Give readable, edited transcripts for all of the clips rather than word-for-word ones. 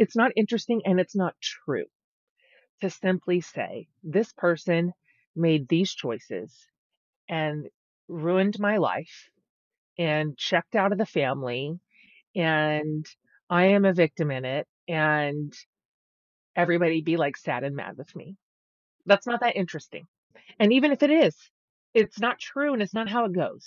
it's not interesting and it's not true to simply say this person made these choices and ruined my life and checked out of the family and I am a victim in it and everybody be like sad and mad with me. That's not that interesting. And even if it is, it's not true and it's not how it goes.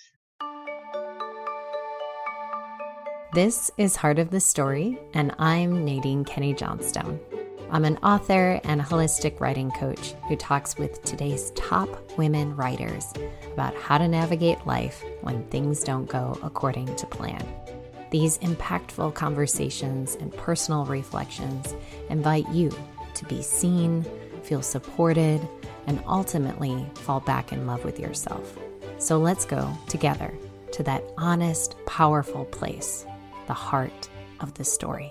This is Heart of the Story, and I'm Nadine Kenny Johnstone. I'm an author and holistic writing coach who talks with today's top women writers about how to navigate life when things don't go according to plan. These impactful conversations and personal reflections invite you to be seen, feel supported, and ultimately fall back in love with yourself. So let's go together to that honest, powerful place, the heart of the story.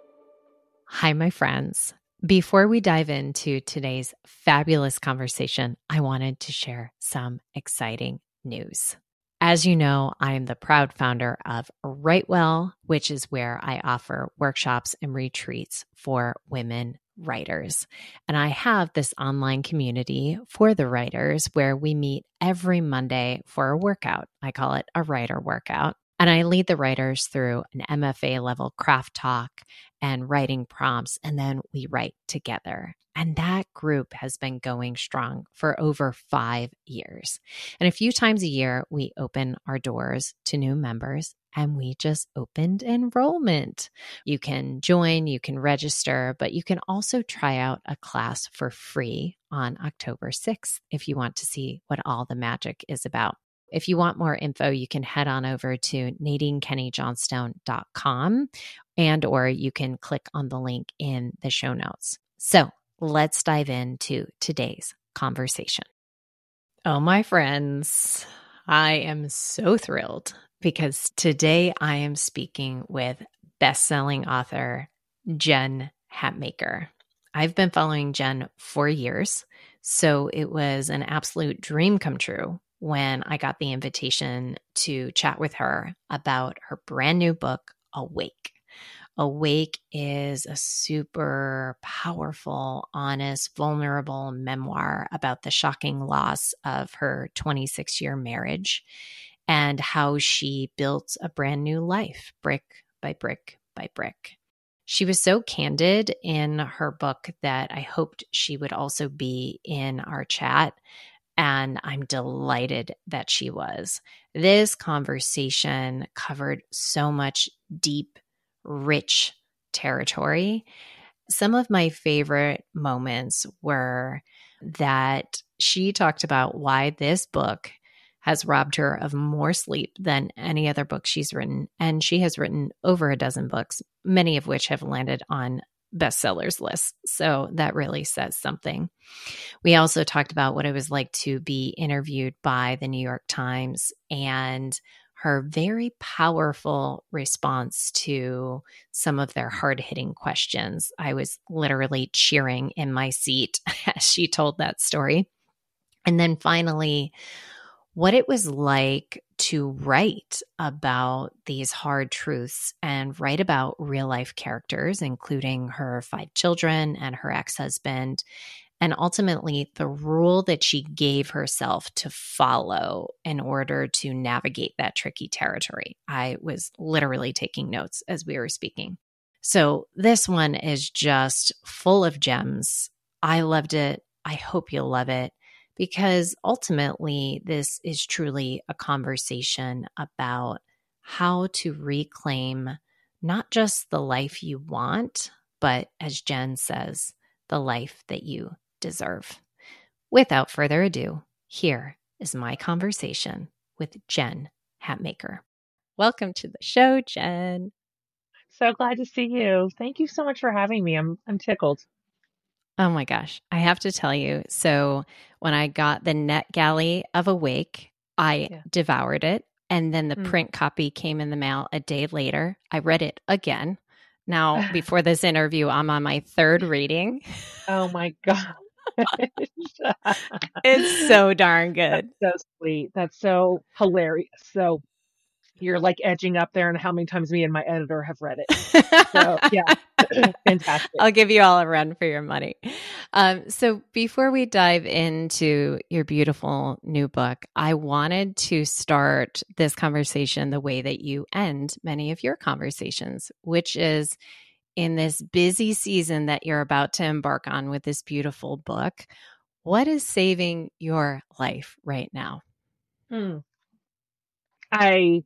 Hi, my friends. Before we dive into today's fabulous conversation, I wanted to share some exciting news. As you know, I am the proud founder of Write Well, which is where I offer workshops and retreats for women writers. And I have this online community for the writers where we meet every Monday for a workout. I call it a writer workout. And I lead the writers through an MFA level craft talk and writing prompts, and then we write together. And that group has been going strong for over 5 years. And a few times a year, we open our doors to new members, and we just opened enrollment. You can join, you can register, but you can also try out a class for free on October 6th if you want to see what all the magic is about. If you want more info, you can head on over to nadinekennyjohnstone.com or you can click on the link in the show notes. So let's dive into today's conversation. Oh, my friends, I am so thrilled because today I am speaking with best-selling author Jen Hatmaker. I've been following Jen for years, so it was an absolute dream come true when I got the invitation to chat with her about her brand new book, Awake. Awake is a super powerful, honest, vulnerable memoir about the shocking loss of her 26-year marriage and how she built a brand new life, brick by brick by brick. She was so candid in her book that I hoped she would also be in our chat. And I'm delighted that she was. This conversation covered so much deep, rich territory. Some of my favorite moments were that she talked about why this book has robbed her of more sleep than any other book she's written. And she has written over a dozen books, many of which have landed on bestsellers lists. So that really says something. We also talked about what it was like to be interviewed by the New York Times and her very powerful response to some of their hard-hitting questions. I was literally cheering in my seat as she told that story. And then finally, what it was like to write about these hard truths and write about real life characters, including her 5 children and her ex-husband, and ultimately the rule that she gave herself to follow in order to navigate that tricky territory. I was literally taking notes as we were speaking. So this one is just full of gems. I loved it. I hope you'll love it. Because ultimately, this is truly a conversation about how to reclaim not just the life you want, but as Jen says, the life that you deserve. Without further ado, here is my conversation with Jen Hatmaker. Welcome to the show, Jen. So glad to see you. Thank you so much for having me. I'm tickled. Oh my gosh. I have to tell you. So when I got the NetGalley of Awake, I devoured it. And then the print copy came in the mail a day later. I read it again. Now, before this interview, I'm on my 3rd reading. Oh my God. It's so darn good. That's so sweet. That's so hilarious. So You're like edging up there, and how many times me and my editor have read it. So yeah, fantastic. I'll give you all a run for your money. So before we dive into your beautiful new book, I wanted to start this conversation the way that you end many of your conversations, which is in this busy season that you're about to embark on with this beautiful book. What is saving your life right now? I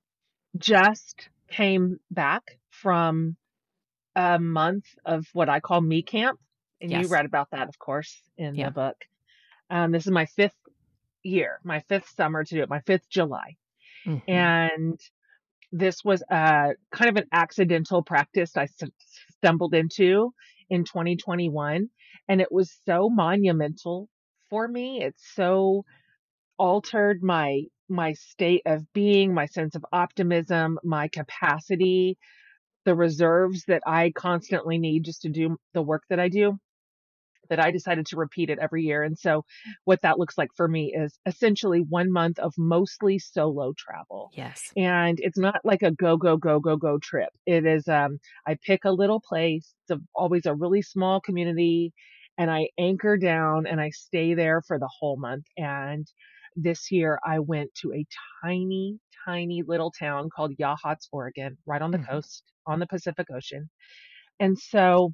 just came back from a month of what I call me camp. And you Yes. read about that, of course, in Yeah. the book. This is my fifth year, my fifth summer to do it, my fifth July. Mm-hmm. And this was a kind of an accidental practice I stumbled into in 2021. And it was so monumental for me. It so altered my state of being, my sense of optimism, my capacity, the reserves that I constantly need just to do the work that I do, that I decided to repeat it every year. And so what that looks like for me is essentially 1 month of mostly solo travel. Yes. And it's not like a go trip. It is, I pick a little place. It's always a really small community, and I anchor down and I stay there for the whole month. And this year I went to a tiny, tiny little town called Yachats, Oregon, right on the coast on the Pacific Ocean. And so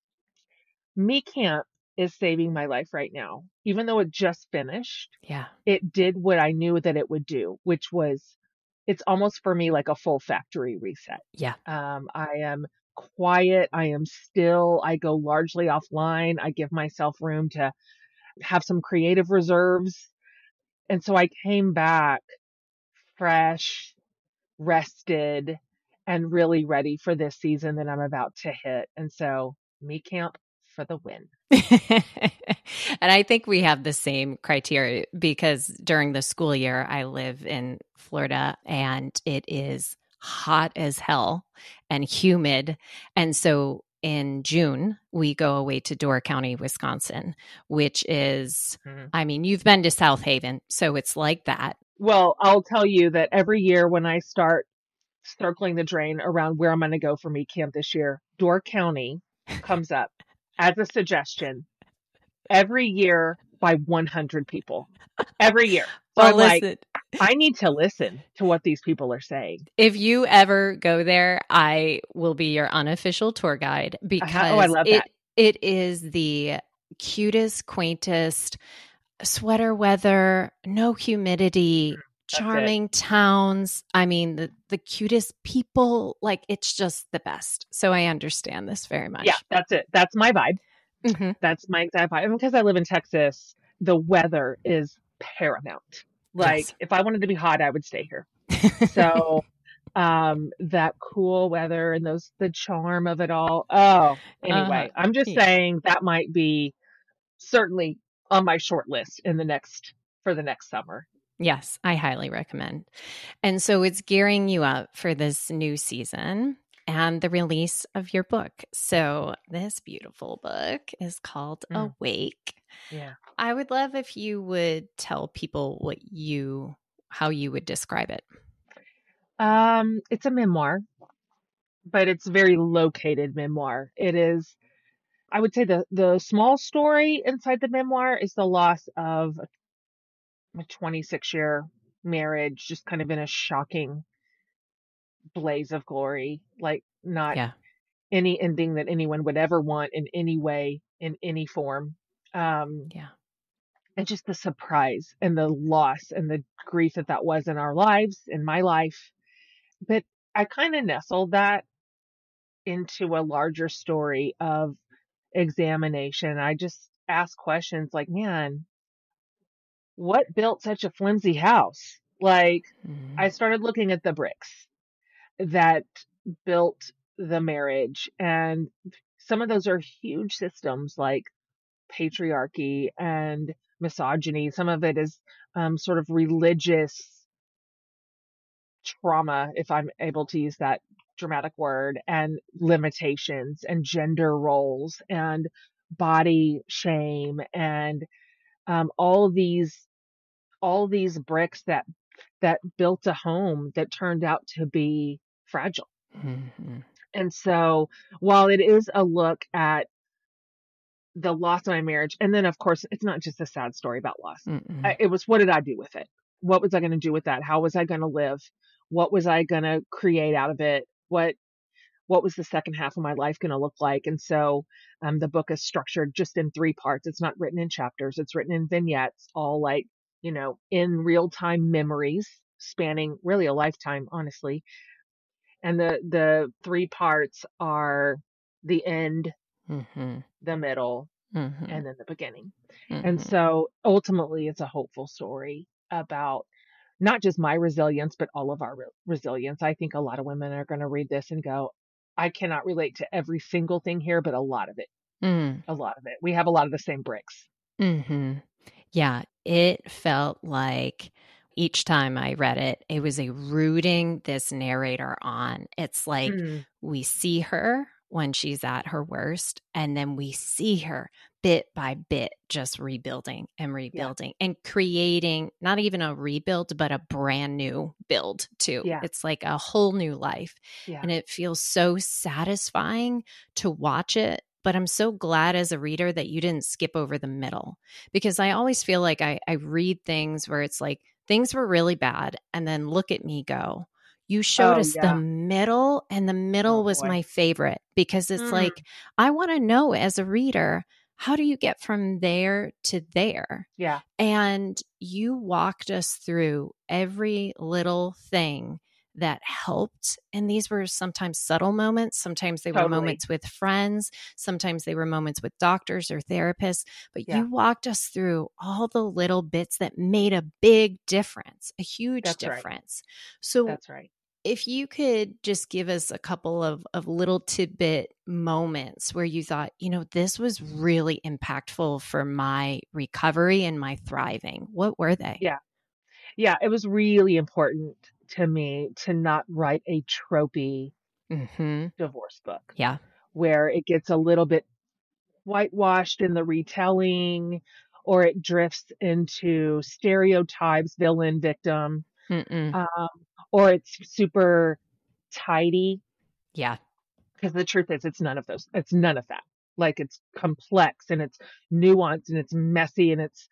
me camp is saving my life right now. Even though it just finished, Yeah. it did what I knew that it would do, which was it's almost for me like a full factory reset. Yeah. I am quiet. I am still. I go largely offline. I give myself room to have some creative reserves. And so I came back fresh, rested, and really ready for this season that I'm about to hit. And so me camp for the win. And I think we have the same criteria because during the school year, I live in Florida and it is hot as hell and humid. And so in June, we go away to Door County, Wisconsin, which is, I mean, you've been to South Haven, so it's like that. Well, I'll tell you that every year when I start circling the drain around where I'm going to go for meat camp this year, Door County comes up as a suggestion every year by 100 people. Every year. So Well, I'm listen, like, I need to listen to what these people are saying. if you ever go there, I will be your unofficial tour guide because I love that. It is the cutest, quaintest, sweater weather, no humidity, charming towns. I mean, the cutest people. Like, it's just the best. So I understand this very much. Yeah, that's it. That's my vibe. Mm-hmm. That's my exact vibe. And because I live in Texas, the weather is paramount. Like, if I wanted to be hot, I would stay here. So that cool weather and the charm of it all. Oh, anyway, I'm just saying that might be certainly on my short list for the next summer. Yes, I highly recommend. And so it's gearing you up for this new season and the release of your book. So this beautiful book is called Awake. Yeah. I would love if you would tell people how you would describe it. It's a memoir, but it's a very located memoir. It is, I would say the small story inside the memoir is the loss of a 26-year marriage, just kind of in a shocking blaze of glory, like not any ending that anyone would ever want in any way, in any form. And just the surprise and the loss and the grief that was in our lives, in my life. But I kind of nestled that into a larger story of examination. I just ask questions like, man, what built such a flimsy house? Like, I started looking at the bricks that built the marriage, and some of those are huge systems like patriarchy and misogyny. Some of it is sort of religious trauma, if I'm able to use that dramatic word, and limitations and gender roles and body shame and all these bricks that that built a home that turned out to be fragile. Mm-hmm. And so while it is a look at the loss of my marriage, and then of course it's not just a sad story about loss. Mm-mm. It was, what did I do with it? What was I going to do with that? How was I going to live? What was I going to create out of it? What was the second half of my life going to look like? And so the book is structured just in 3 parts. It's not written in chapters. It's written in vignettes, all like, in real time memories spanning really a lifetime, honestly. And the 3 parts are the end, Mm-hmm. the middle, Mm-hmm. and then the beginning. And Mm-hmm. so ultimately it's a hopeful story about not just my resilience, but all of our resilience. I think a lot of women are going to read this and go, I cannot relate to every single thing here, but a lot of it, Mm. a lot of it. We have a lot of the same bricks. Mm-hmm. Yeah, it felt like each time I read it, it was a rooting this narrator on. It's like Mm, we see her when she's at her worst, and then we see her bit by bit just rebuilding and yeah, rebuilding and creating not even a rebuild, but a brand new build too. yeah, It's like a whole new life. yeah. And it feels so satisfying to watch it. But I'm so glad as a reader that you didn't skip over the middle, because I always feel like I read things where it's like things were really bad. And then look at me go. You showed Oh, us the yeah. middle, and the middle Oh, was boy. my favorite because it's Mm, like, I want to know as a reader, how do you get from there to there? yeah, And you walked us through every little thing that helped. And these were sometimes subtle moments. Sometimes they were totally. moments with friends. Sometimes they were moments with doctors or therapists. But Yeah, you walked us through all the little bits that made a big difference, a huge that's right. difference. So That's right. if you could just give us a couple of little tidbit moments where you thought, this was really impactful for my recovery and my thriving, what were they? Yeah. Yeah. It was really important to me to not write a tropey Mm-hmm. divorce book Yeah. where it gets a little bit whitewashed in the retelling, or it drifts into stereotypes, villain, victim, Mm-mm. um, or it's super tidy. Yeah. Because the truth is, it's none of those. It's none of that. Like, it's complex and it's nuanced and it's messy and it's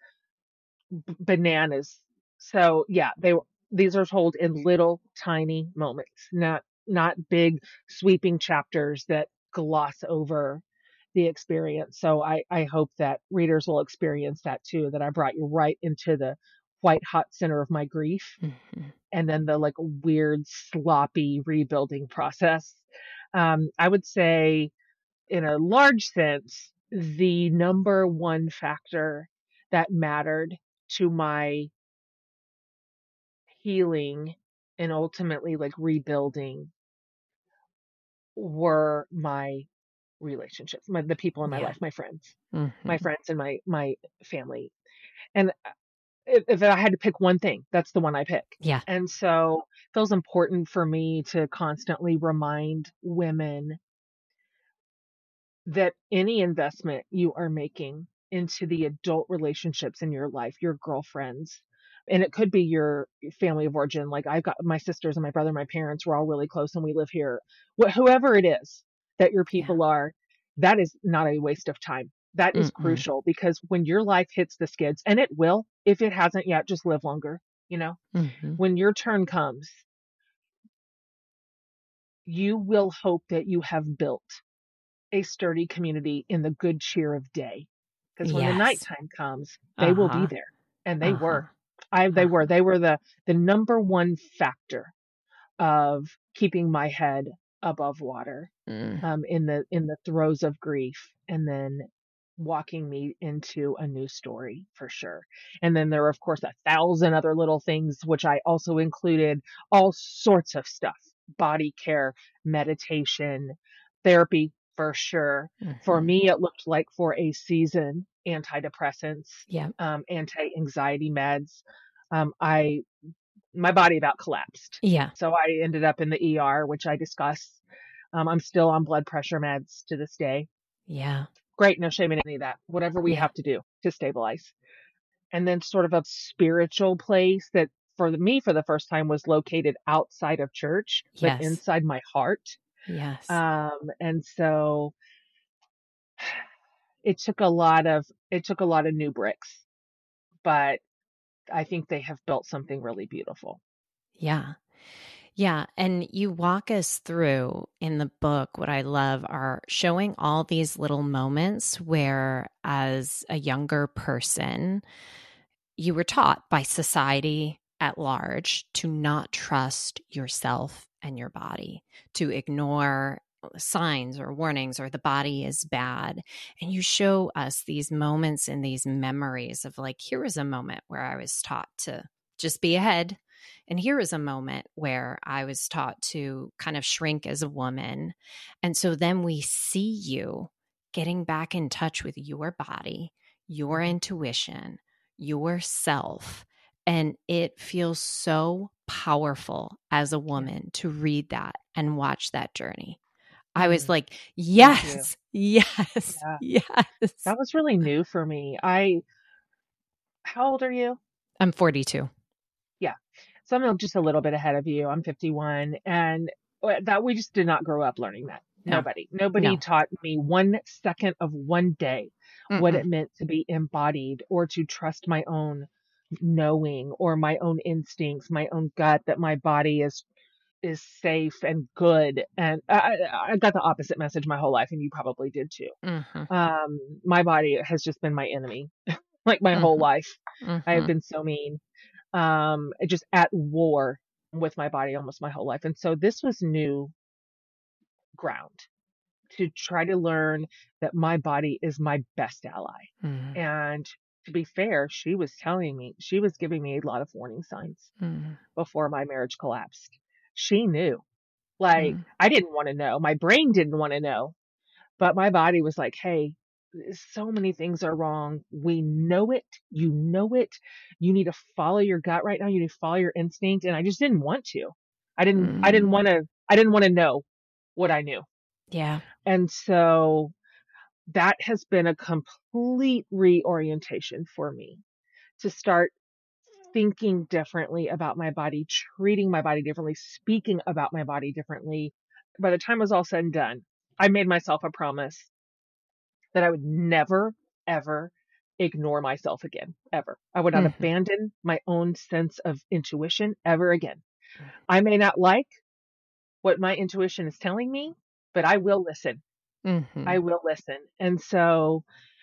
bananas. So yeah, these are told in little tiny moments, not big sweeping chapters that gloss over the experience. So I hope that readers will experience that too, that I brought you right into the white hot center of my grief, Mm-hmm. and then the like weird sloppy rebuilding process. I would say, in a large sense, the number one factor that mattered to my healing and ultimately like rebuilding were my relationships, the people in my Yeah. life, my friends, Mm-hmm. and my family. And if I had to pick one thing, that's the one I pick. Yeah. And so it feels important for me to constantly remind women that any investment you are making into the adult relationships in your life, your girlfriends, and it could be your family of origin. Like, I've got my sisters and my brother, my parents, we're all really close and we live here. Whoever it is that your Yeah. people are, that is not a waste of time. That is Mm-mm. crucial, because when your life hits the skids, and it will, if it hasn't yet, just live longer. You know, Mm-hmm. when your turn comes, you will hope that you have built a sturdy community in the good cheer of day. Because when the Yes. nighttime comes, they will be Uh-huh. there. And they Uh-huh. were. Uh-huh. They were the number one factor of keeping my head above water, Mm. in the throes of grief, and then walking me into a new story for sure. And then there were, of course, 1,000 other little things, which I also included all sorts of stuff: body care, meditation, therapy for sure. For Mm-hmm. me, it looked like, for a season, antidepressants, Yeah. anti-anxiety meds. I My body about collapsed. Yeah. So I ended up in the ER, which I discuss. I'm still on blood pressure meds to this day. Yeah. Great, no shame in any of that. Whatever we Yeah. have to do to stabilize. And then sort of a spiritual place that for me, for the first time, was located outside of church, but Yes. inside my heart. Yes. And so it took a lot of new bricks, but I think they have built something really beautiful. Yeah. Yeah. And you walk us through in the book. What I love are showing all these little moments where, as a younger person, you were taught by society at large to not trust yourself and your body, to ignore signs or warnings, or the body is bad. And you show us these moments and these memories of, like, here was a moment where I was taught to just be ahead. And here is a moment where I was taught to kind of shrink as a woman. And so then we see you getting back in touch with your body, your Mhm. intuition, yourself. And it feels so powerful as a Yeah. woman to read that and watch that journey. I was Mm, like, thank you. yes, yes, Yeah. yes. That was really new for me. How old are you? I'm 42. Yeah. So I'm just a little bit ahead of you. I'm 51, and that we just did not grow up learning that. No, Nobody no. taught me 1 second of one day what Mm-mm, it meant to be embodied or to trust my own knowing or my own instincts, my own gut, that my body is safe and good. And I got the opposite message my whole life, and you probably did too. mm-hmm, My body has just been my enemy like my whole mm-hmm, life. I have mm-hmm, been so mean, just at war with my body almost my whole life. And so this was new ground to try to learn that my body is my best ally. mm-hmm, And to be fair, she was giving me a lot of warning signs before my marriage collapsed. She knew. Like, mm-hmm, I didn't want to know. My brain didn't want to know, but my body was like, hey, so many things are wrong. We know it. You know it. You need to follow your gut right now. You need to follow your instinct. And I just didn't want to. mm-hmm. I didn't want to know what I knew. Yeah. And so that has been a complete reorientation for me to start thinking differently about my body, treating my body differently, speaking about my body differently. By the time it was all said and done, I made myself a promise that I would never, ever ignore myself again, ever. I would not Mm-hmm, abandon my own sense of intuition ever again. I may not like what my intuition is telling me, but I will listen. mm-hmm, I will listen. And so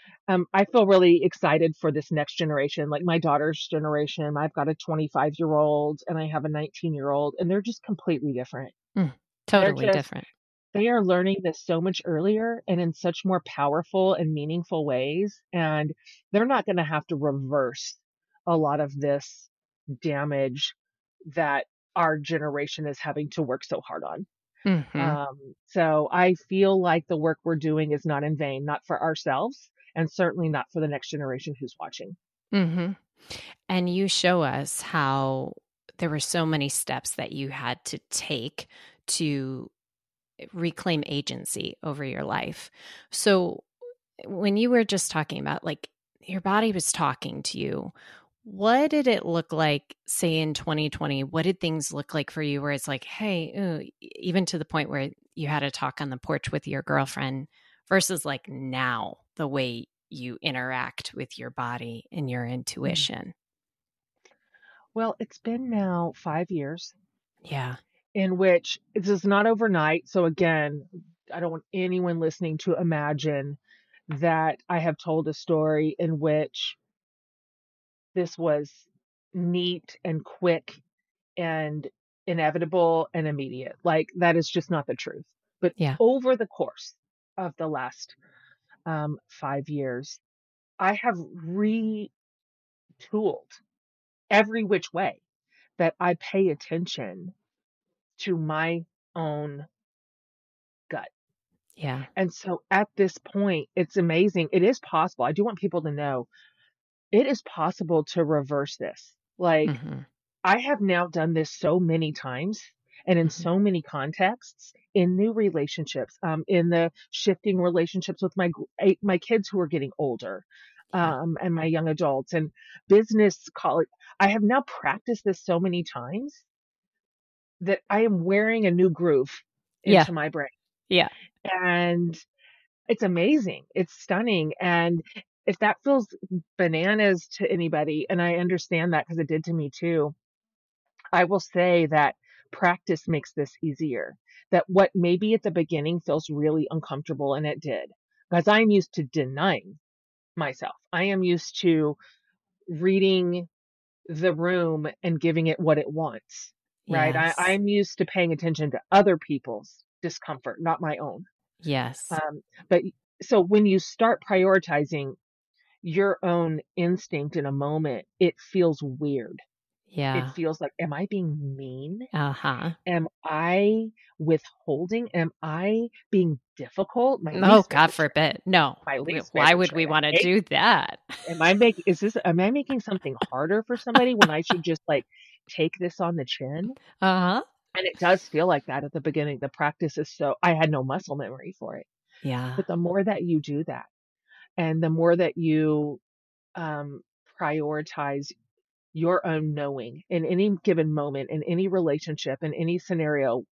I feel really excited for this next generation, like my daughter's generation. I've got a 25-year-old and I have a 19-year-old, and they're just completely different. mm. They're Totally just different. they are learning this so much earlier and in such more powerful and meaningful ways. And they're not going to have to reverse a lot of this damage that our generation is having to work so hard on. Mm-hmm, So I feel like the work we're doing is not in vain, not for ourselves, and certainly not for the next generation who's watching. mm-hmm. And you show us how there were so many steps that you had to take to reclaim agency over your life. So when you were just talking about, like, your body was talking to you, what did it look like, say, in 2020? What did things look like for you where it's like, hey, ooh, even to the point where you had a talk on the porch with your girlfriend, versus like now, the way you interact with your body and your Mm. intuition? Well, it's been now 5 years Yeah. in which this is not overnight. So again, I don't want anyone listening to imagine that I have told a story in which this was neat and quick and inevitable and immediate. Like, that is just not the truth. But Yeah. over the course of the last 5 years, I have retooled every which way that I pay attention to my own gut. Yeah. And so at this point, it's amazing. It is possible. I do want people to know it is possible to reverse this. Like, Mm-hmm. I have now done this so many times, And in Mhm. so many contexts, in new relationships, in the shifting relationships with my kids who are getting older, Yeah. and my young adults and business college, I have now practiced this so many times that I am wearing a new groove Yeah. into my brain. Yeah. And it's amazing. It's stunning. And if that feels bananas to anybody, and I understand that because it did to me too, I will say that practice makes this easier. That what maybe at the beginning feels really uncomfortable, and it did, because I'm used to denying myself. I am used to reading the room and giving it what it wants, right? Yes. I'm used to paying attention to other people's discomfort, not my own. Yes. But so when you start prioritizing your own instinct in a moment, it feels weird. It Yeah. feels like, am I being mean? Uh-huh. Am I withholding? Am I being difficult? My Oh, least God favorite trait. forbid. No. My least Why favorite would we trait. I want to hate. do that? Am I making something harder for somebody when I should just like take this on the chin? Uh-huh. And it does feel like that at the beginning. The practice is so, I had no muscle memory for it. Yeah. But the more that you do that, and the more that you um, prioritize your own knowing in any given moment, in any relationship, in any scenario,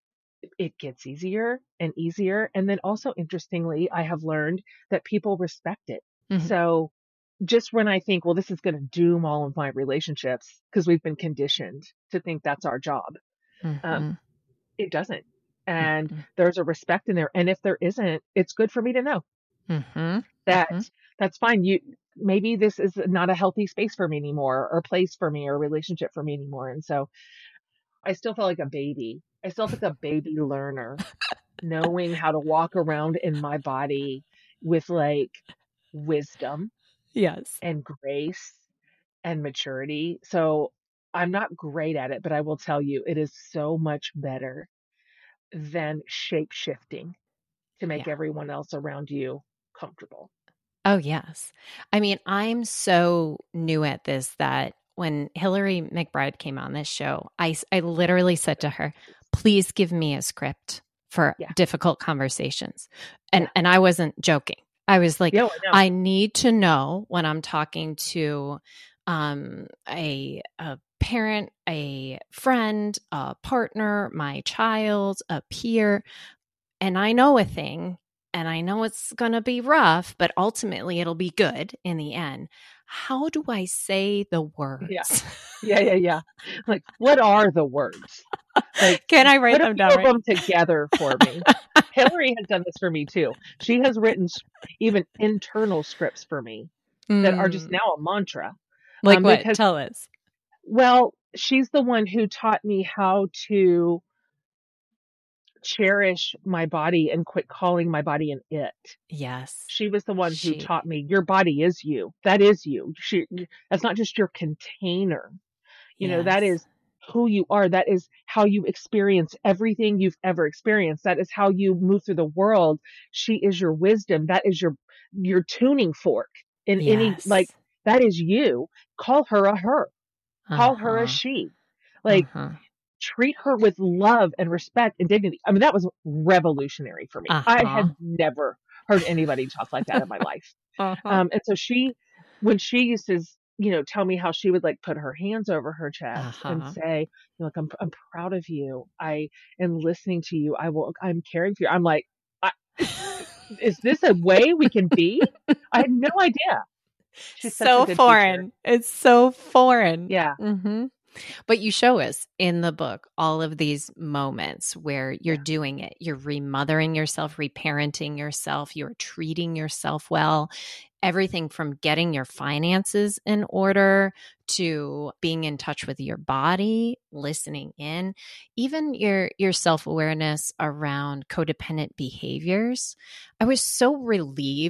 it gets easier and easier. And then also, interestingly, I have learned that people respect it. Mhm. So just when I think, well, this is going to doom all of my relationships because we've been conditioned to think that's our job, um, Mhm. it doesn't. And Mhm. there's a respect in there. And if there isn't, it's good for me to know Mhm. that Mhm. that's fine. Maybe this is not a healthy space for me anymore, or place for me, or relationship for me anymore. And so I still feel like a baby. I still feel like a baby learner, knowing how to walk around in my body with like wisdom Yes. and grace and maturity. So I'm not great at it, but I will tell you it is so much better than shape shifting to make Yeah. everyone else around you comfortable. Oh, yes. I mean, I'm so new at this that when Hillary McBride came on this show, I literally said to her, please give me a script for Yeah. difficult conversations. Yeah. And I wasn't joking. I was like, Yeah. I know. I need to know when I'm talking to a parent, a friend, a partner, my child, a peer, and I know a thing and I know it's going to be rough, but ultimately it'll be good in the end. How do I say the Yeah. words? Yeah. Yeah. Yeah. Like, what are the words? Like, Can I write put a them few down of right? them together for me. Hillary has done this for me too. She has written even internal scripts for me that are just Mm, now a mantra. like what? Because, Tell us. well, she's the one who taught me how to cherish my body and quit calling my body an it. Yes. She was the one who She, taught me your body is you. That is you. That's not just your container. That yes. is who you are. That is how you experience everything you've ever experienced. That is how you move through the world. She is your wisdom. That is your tuning fork in any, like, Yes. that is you. Call her a her. Uh Call her a huh. she. Uh Like, huh. treat her with love and respect and dignity. I mean, that was revolutionary for me. Uh I huh. had never heard anybody talk like that in my life. Uh huh. And so when she used to, tell me how she would like put her hands over her Uh chest and huh. say, like, I'm proud of you. I am listening to you. I'm caring for you. I'm like, I, is this a way we can be? I had no idea. She's such a So good teacher. foreign. It's so foreign. Yeah. Mm-hmm. But you show us in the book all of these moments where you're Yeah. doing it. You're remothering yourself, reparenting yourself, you're treating yourself well. Everything from getting your finances in order to being in touch with your body, listening in, even your self-awareness around codependent behaviors. I was so relieved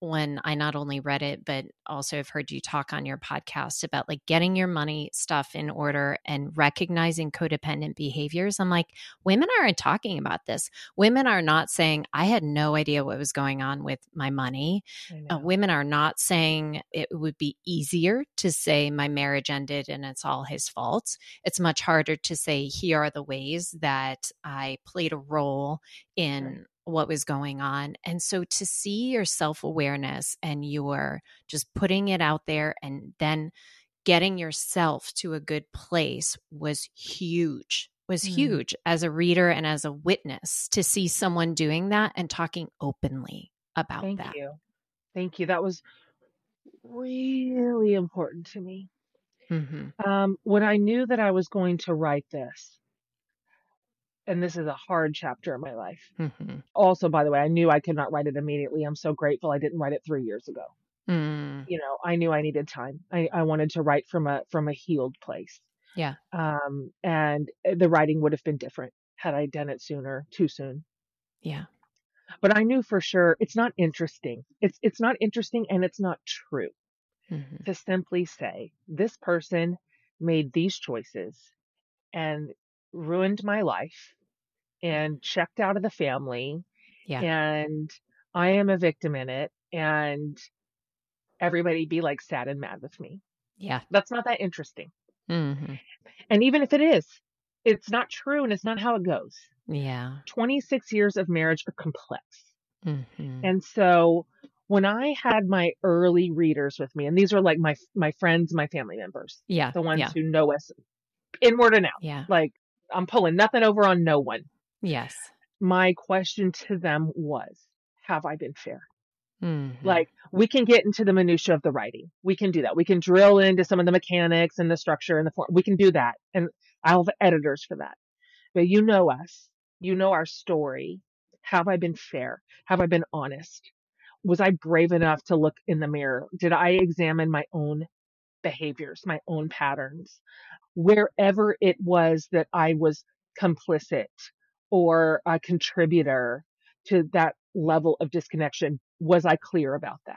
when I not only read it, but also have heard you talk on your podcast about like getting your money stuff in order and recognizing codependent behaviors. I'm like, women aren't talking about this. Women are not saying, I had no idea what was going on with my money. I know. Women are not saying it would be easier to say my marriage ended and it's all his fault. It's much harder to say, here are the ways that I played a role in Right. what was going on. And so to see your self-awareness and your just putting it out there and then getting yourself to a good place was huge, as a reader and as a witness to see someone doing that and talking openly about Thank that. you. Thank you. That was really important to me. When I knew that I was going to write this, and this is a hard chapter in my life. Also, by the way, I knew I could not write it immediately. I'm so grateful I didn't write it 3 years ago. You know, I knew I needed time. I wanted to write from a healed place. Yeah. And the writing would have been different had I done it sooner, too soon. Yeah. But I knew for sure it's not interesting. It's not interesting and it's not true to simply say this person made these choices and ruined my life and checked out of the family Yeah. and I am a victim in it and everybody be like sad and mad with me. Yeah. That's not that interesting. And even if it is, it's not true and it's not how it goes. Yeah. 26 years of marriage are complex. And so when I had my early readers with me, and these are like my friends, my family members, Yeah. the ones Yeah. who know us inward and out. Yeah. Like I'm pulling nothing over on no one. Yes. My question to them was, have I been fair? Like we can get into the minutia of the writing. We can do that. We can drill into some of the mechanics and the structure and the form. We can do that. And I'll have editors for that. But you know us. You know our story. Have I been fair? Have I been honest? Was I brave enough to look in the mirror? Did I examine my own behaviors, my own patterns? Wherever it was that I was complicit or a contributor to that level of disconnection, was I clear about that?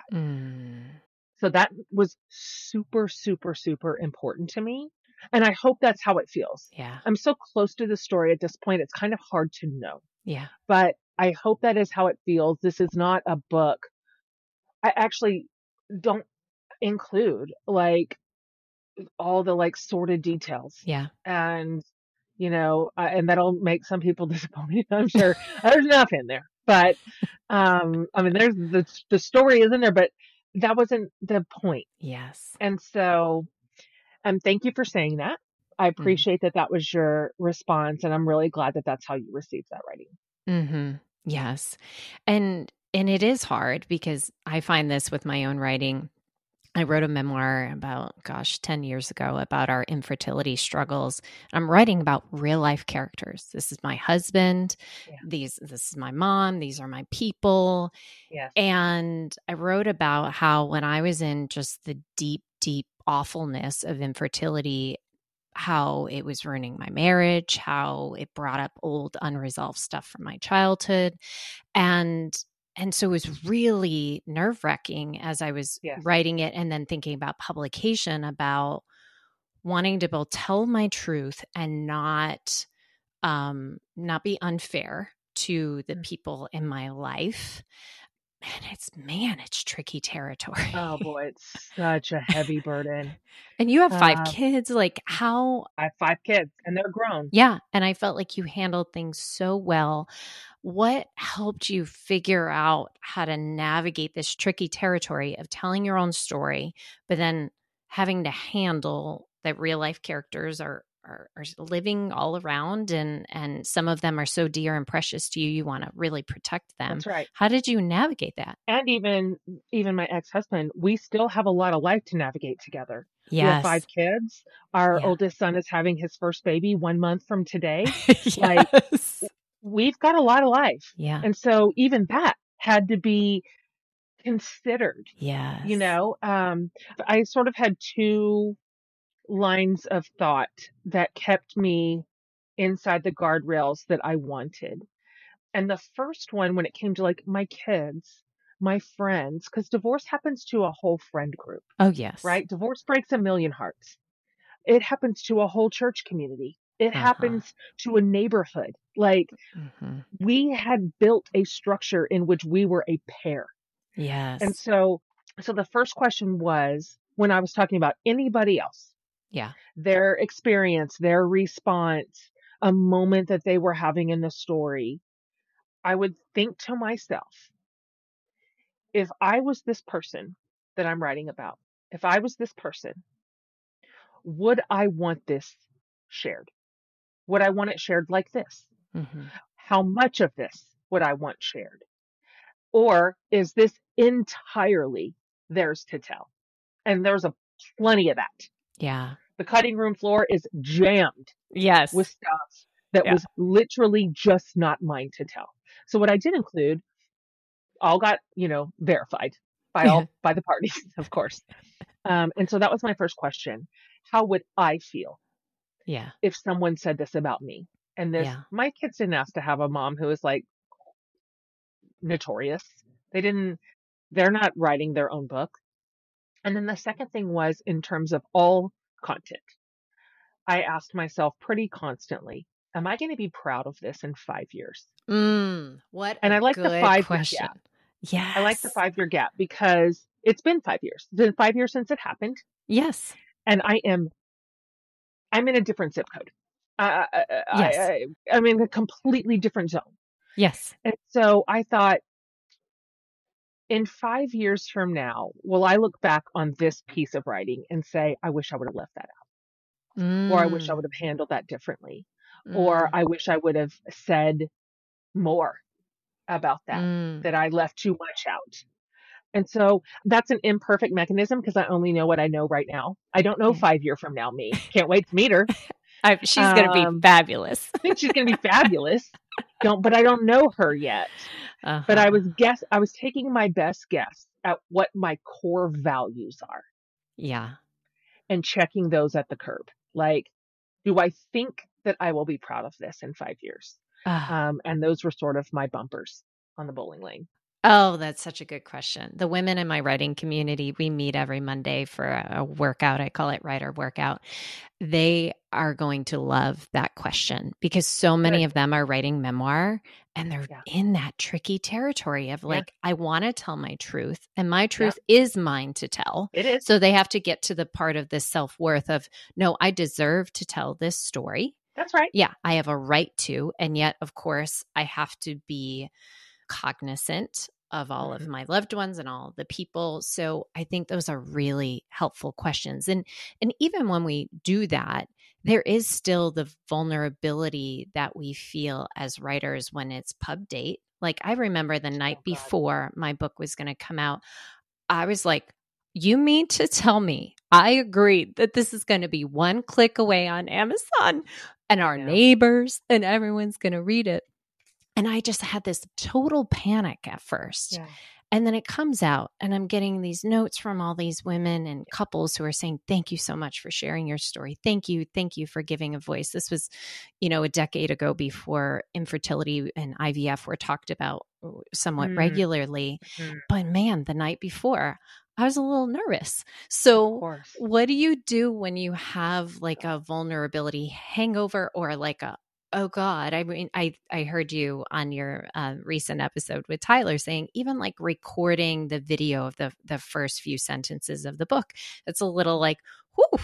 So that was super, super, super important to me. And I hope that's how it feels. Yeah. I'm so close to the story at this point, it's kind of hard to know. Yeah. But I hope that is how it feels. This is not a book. I actually don't include like all the like sordid details. Yeah. And, you know, and that'll make some people disappointed. I'm sure there's enough in there, but, I mean, there's the story is in there, but that wasn't the point. Yes. And so, thank you for saying that. I appreciate that that was your response. And I'm really glad that that's how you received that writing. Yes. And it is hard because I find this with my own writing. I wrote a memoir about, 10 years ago about our infertility struggles. I'm writing about real life characters. This is my husband. Yeah. This is my mom. These are my people. Yes. And I wrote about how when I was in just the deep, deep awfulness of infertility, how it was ruining my marriage, how it brought up old unresolved stuff from my childhood. And so it was really nerve-wracking as I was writing it and then thinking about publication, about wanting to both tell my truth and not be unfair to the people in my life. And it's tricky territory. Oh boy, it's such a heavy burden. And you have 5 kids. Like how? I have 5 kids and they're grown. Yeah. And I felt like you handled things so well. What helped you figure out how to navigate this tricky territory of telling your own story, but then having to handle that real life characters are living all around, and some of them are so dear and precious to you, you want to really protect them. That's right. How did you navigate that? And even my ex-husband, we still have a lot of life to navigate together. Yes. We have 5 kids. Our oldest son is having his first baby 1 month from today. Yes. Like we've got a lot of life. Yeah. And so even that had to be considered. Yes. You know, I sort of had 2 lines of thought that kept me inside the guardrails that I wanted. And the first one, when it came to like my kids, my friends, because divorce happens to a whole friend group, Oh, yes. right? Divorce breaks a million hearts. It happens to a whole church community. It Uh-huh. happens to a neighborhood. Like, Mm-hmm. we had built a structure in which we were a pair. And Yes. so the first question was, when I was talking about anybody else, Yeah. their experience, their response, a moment that they were having in the story, I would think to myself, if I was this person that I'm writing about, if I was this person, would I want this shared? Would I want it shared like this? Mm-hmm. How much of this would I want shared? Or is this entirely theirs to tell? And there's a plenty of that. Yeah. The cutting room floor is jammed with Yes. stuff that Yeah. was literally just not mine to tell. So what I did include all got, verified Yeah. by the parties, of course. And so that was my first question. How would I feel Yeah. if someone said this about me? And Yeah. my kids didn't ask to have a mom who is like notorious. They're not writing their own book. And then the second thing was, in terms of all content, I asked myself pretty constantly, am I going to be proud of this in 5 years? What And a I like the good 5 year question. gap. I like the Yes. 5 year gap because it's been 5 years. It's been 5 years since it happened. Yes. And I'm in a different zip code. Yes. I'm in a completely different zone. Yes. And so I thought, in 5 years from now, will I look back on this piece of writing and say, I wish I would have left that out, or I wish I Mm. would have handled that differently, or Mm. I wish I would have said more about Mm. that I left too much out. And so that's an imperfect mechanism because I only know what I know right now. I don't know Yeah. 5 year from now me. Can't wait to meet her. She's going to be Um, fabulous. I think she's going to be fabulous. But I don't know her yet. But Uh-huh. I was taking my best guess at what my core values are Yeah. and checking those at the curb. Like, do I think that I will be proud of this in 5 years? Ah. And those were sort of my bumpers on the bowling lane. Oh, that's such a good question. The women in my writing community, we meet every Monday for a workout. I call it writer workout. They are going to love that question because so many Good. of them are writing memoir and they're Yeah. in that tricky territory of Yeah. like, I want to tell my truth and my Yeah. truth is mine to tell. It is. So they have to get to the part of this self-worth of, no, I deserve to tell this story. That's right. Yeah, I have a right to. And yet, of course, I have to be cognizant of all of my loved ones and all the people. So I think those are really helpful questions. And even when we do that, there is still the vulnerability that we feel as writers when it's pub date. Like I remember the night before my book was going to come out, I was like, you mean to tell me I agreed that this is going to be one click away on Amazon and our neighbors and everyone's going to read it? And I just had this total panic at first. Yeah. And then it comes out and I'm getting these notes from all these women and couples who are saying, thank you so much for sharing your story. Thank you. Thank you for giving a voice. This was, a decade ago before infertility and IVF were talked about somewhat regularly. But man, the night before, I was a little nervous. So what do you do when you have like a vulnerability hangover or like oh God, I mean, I heard you on your recent episode with Tyler saying even like recording the video of the first few sentences of the book, it's a little like, whew.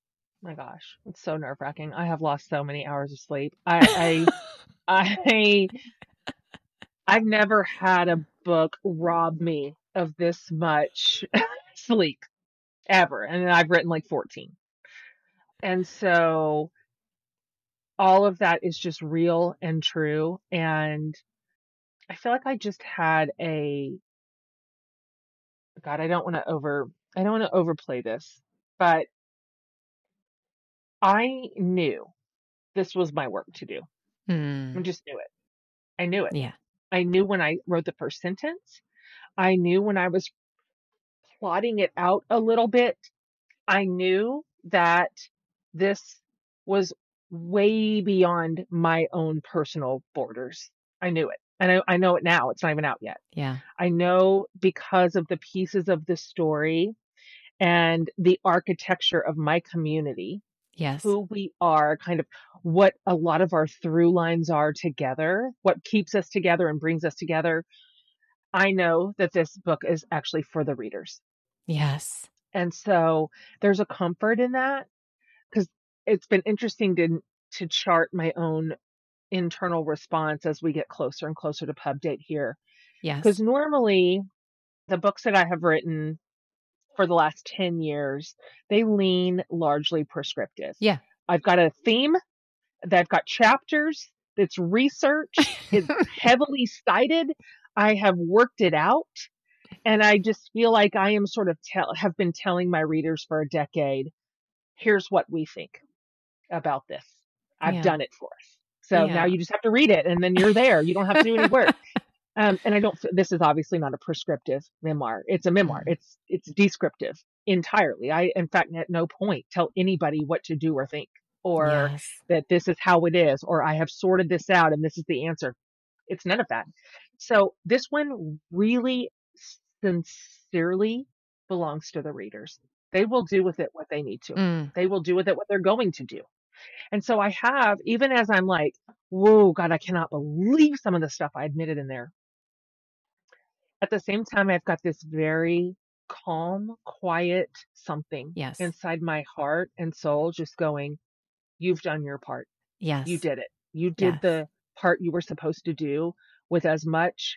My gosh, it's so nerve wracking. I have lost so many hours of sleep. I've never had a book rob me of this much sleep ever. And I've written like 14. And so all of that is just real and true. And I feel like I just had God, I don't want to overplay this, but I knew this was my work to do. I just knew it. I knew it. Yeah. I knew when I wrote the first sentence. I knew when I was plotting it out a little bit. I knew that this was way beyond my own personal borders. I knew it. And I know it now. It's not even out yet. Yeah. I know because of the pieces of the story and the architecture of my community, Yes. who we are, kind of what a lot of our through lines are together, what keeps us together and brings us together. I know that this book is actually for the readers. Yes. And so there's a comfort in that, because it's been interesting to chart my own internal response as we get closer and closer to pub date here. Because Yes. normally the books that I have written for the last 10 years, they lean largely prescriptive. Yeah. I've got a theme, that I've got chapters, it's researched, it's heavily cited. I have worked it out. And I just feel like I am sort of have been telling my readers for a decade, here's what we think about this. I've Yeah. done it for us. So now Yeah. you just have to read it and then you're there. You don't have to do any work. And I don't, this is obviously not a prescriptive memoir. It's a memoir. Mm. It's descriptive entirely. I, in fact, at no point tell anybody what to do or think, or Yes. that this is how it is, or I have sorted this out and this is the answer. It's none of that. So this one really sincerely belongs to the readers. They will do with it what they need to. Mm. They will do with it what they're going to do. And so I have, even as I'm like, whoa, God, I cannot believe some of the stuff I admitted in there. At the same time, I've got this very calm, quiet something Yes. inside my heart and soul just going, you've done your part. You Yes. did it. You did Yes. the part you were supposed to do with as much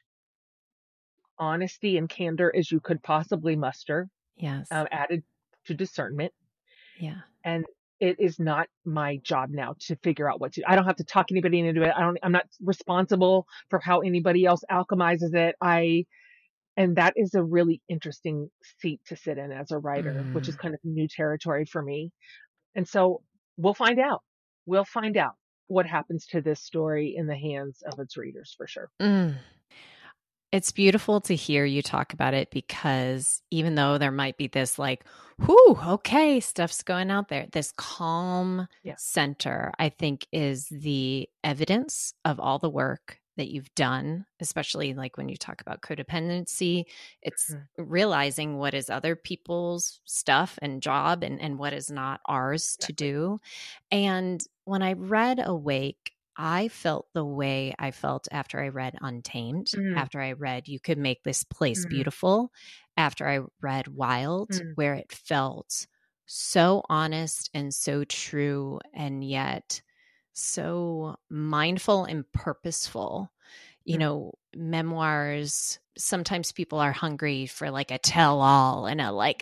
honesty and candor as you could possibly muster, Yes. added to discernment. Yeah. And it is not my job now to figure out what to do. I don't have to talk anybody into it. I'm not responsible for how anybody else alchemizes it. And that is a really interesting seat to sit in as a writer, which is Mm. kind of new territory for me. And so we'll find out. We'll find out what happens to this story in the hands of its readers for sure. Mm. It's beautiful to hear you talk about it, because even though there might be this like, whoo, okay, stuff's going out there, this calm Yeah. center, I think, is the evidence of all the work that you've done, especially like when you talk about codependency. It's realizing what is other people's stuff and job, and what is not ours to do. And when I read Awake, I felt the way I felt after I read Untamed, Mm, after I read You Could Make This Place mm, Beautiful, after I read Wild, mm, where it felt so honest and so true, and yet so mindful and purposeful. You mm. know, memoirs, sometimes people are hungry for like a tell all and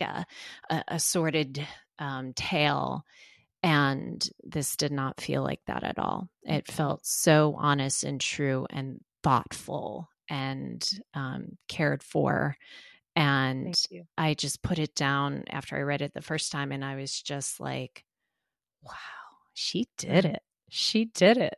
a sorted tale. And this did not feel like that at all. It felt so honest and true and thoughtful and cared for. And Thank you. I just put it down after I read it the first time, and I was just like, wow, she did Mm, it. She did it.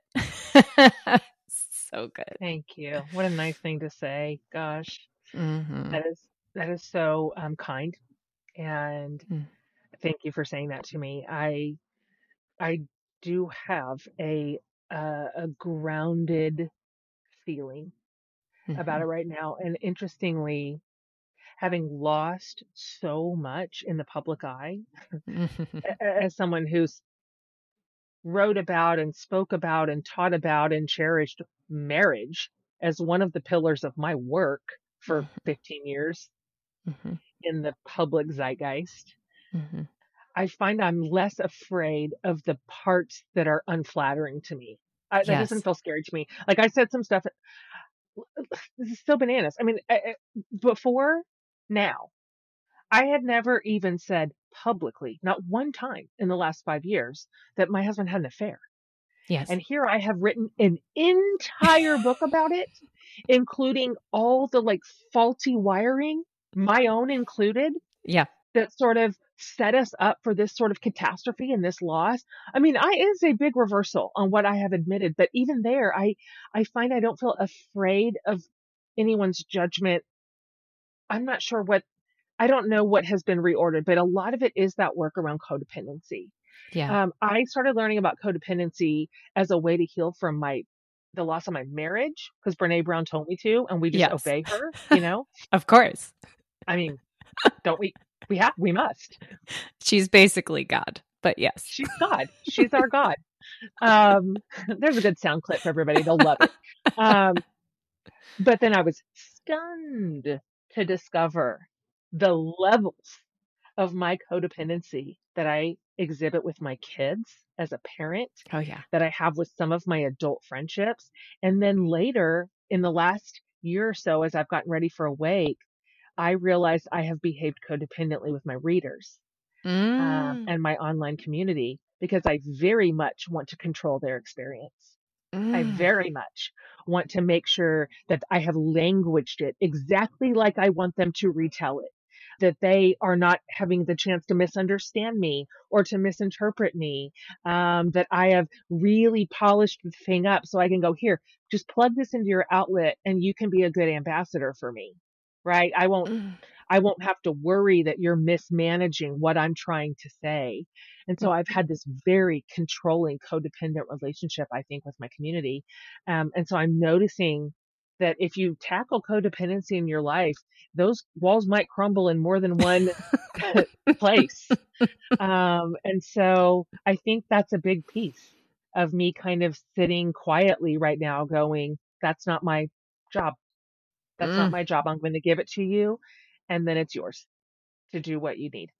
So good. thank you. What a nice thing to say. Gosh, Mm-hmm. that is so kind. And Mm-hmm. thank you for saying that to me. I do have a grounded feeling about it right now. And interestingly, having lost so much in the public eye, as someone who's wrote about and spoke about and taught about and cherished marriage as one of the pillars of my work for 15 years Mm-hmm. in the public zeitgeist, Mm-hmm. I find I'm less afraid of the parts that are unflattering to me. That doesn't Yes. feel scary to me. Like I said some stuff, this is still bananas. I mean, before now, I had never even said publicly, not one time in the last 5 years, that my husband had an affair. Yes. And here I have written an entire book about it, including all the like faulty wiring, my own included, Yeah. that sort of set us up for this sort of catastrophe and this loss. I mean, it is a big reversal on what I have admitted, but even there, I find I don't feel afraid of anyone's judgment. I'm not sure I don't know what has been reordered, but a lot of it is that work around codependency. Yeah. I started learning about codependency as a way to heal from the loss of my marriage because Brene Brown told me to, and we just Yes. obey her, you know? Of course. I mean, don't we? We must. She's basically God, but yes. She's God. She's our God. There's a good sound clip for everybody. They'll love it. But then I was stunned to discover the levels of my codependency that I exhibit with my kids as a parent, Oh, yeah. that I have with some of my adult friendships. And then later in the last year or so, as I've gotten ready for Awake, I realized I have behaved codependently with my readers and my online community because I very much want to control their experience. I very much want to make sure that I have languaged it exactly like I want them to retell it, that they are not having the chance to misunderstand me or to misinterpret me, that I have really polished the thing up so I can go, here, just plug this into your outlet and you can be a good ambassador for me, right? I won't have to worry that you're mismanaging what I'm trying to say. And so I've had this very controlling, codependent relationship, I think, with my community. And so I'm noticing that if you tackle codependency in your life, those walls might crumble in more than one place. And so I think that's a big piece of me kind of sitting quietly right now going, that's not my job. That's not my job. I'm going to give it to you. And then it's yours to do what you need.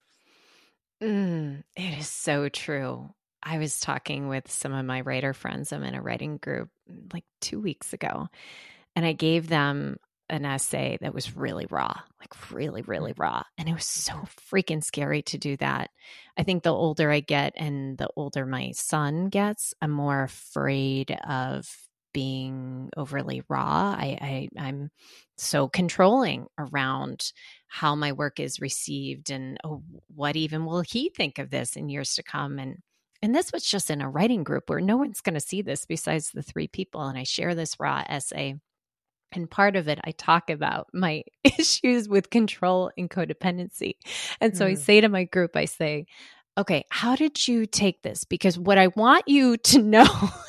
It is so true. I was talking with some of my writer friends. I'm in a writing group like 2 weeks ago, and I gave them an essay that was really raw, like really, really raw. And it was so freaking scary to do that. I think the older I get and the older my son gets, I'm more afraid of being overly raw. I'm so controlling around how my work is received and what even will he think of this in years to come. And this was just in a writing group where no one's going to see this besides the 3 people. And I share this raw essay. And part of it, I talk about my issues with control and codependency. And so I say to my group, I say, okay, how did you take this? Because what I want you to know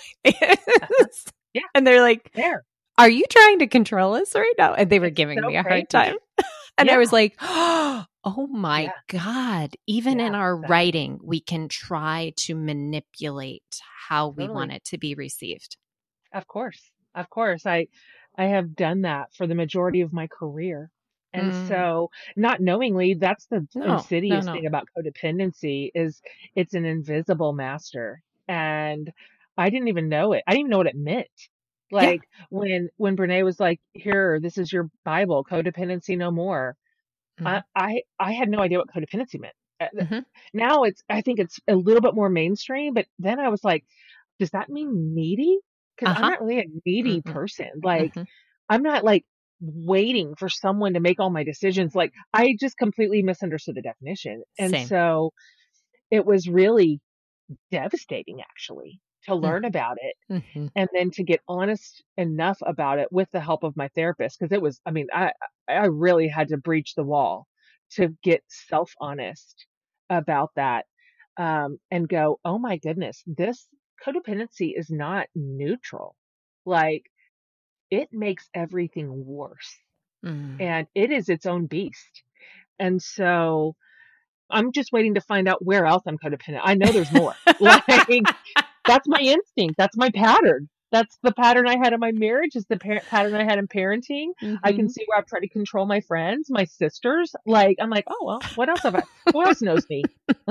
is, and they're like, are you trying to control us right now? And they were giving me a hard time. And I was like, oh my God, even in our writing, we can try to manipulate how we want it to be received. Of course. Of course. I have done that for the majority of my career. And so not knowingly, that's the insidious thing about codependency is it's an invisible master. And I didn't even know it. I didn't even know what it meant. Like when Brene was like, here, this is your Bible, codependency no more. I had no idea what codependency meant. Now I think it's a little bit more mainstream, but then I was like, does that mean needy? Because I'm not really a needy person. Like, I'm not like waiting for someone to make all my decisions. Like, I just completely misunderstood the definition. And so it was really devastating, actually, to learn about it and then to get honest enough about it with the help of my therapist. Because it was, I mean, I really had to breach the wall to get self-honest about that and go, oh my goodness, this codependency is not neutral. Like, it makes everything worse. And it is its own beast. And so I'm just waiting to find out where else I'm codependent. I know there's more. Like, that's my instinct. That's my pattern. That's the pattern I had in my marriage. Is the pattern I had in parenting. I can see where I've tried to control my friends, my sisters. Like, I'm like, oh, well, what else have I? Who else knows me?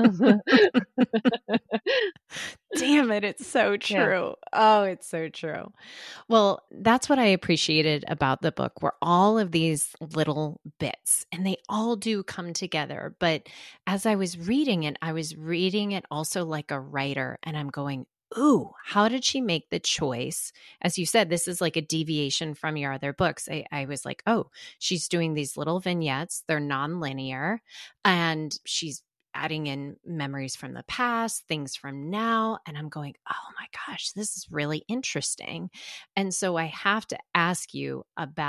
Damn it. It's so true. Oh, it's so true. Well, that's what I appreciated about the book were all of these little bits and they all do come together. But as I was reading it, I was reading it also like a writer and I'm going, ooh, how did she make the choice? As you said, this is like a deviation from your other books. I was like, oh, she's doing these little vignettes. They're nonlinear and she's adding in memories from the past, things from now. And I'm going, oh my gosh, this is really interesting. And so I have to ask you about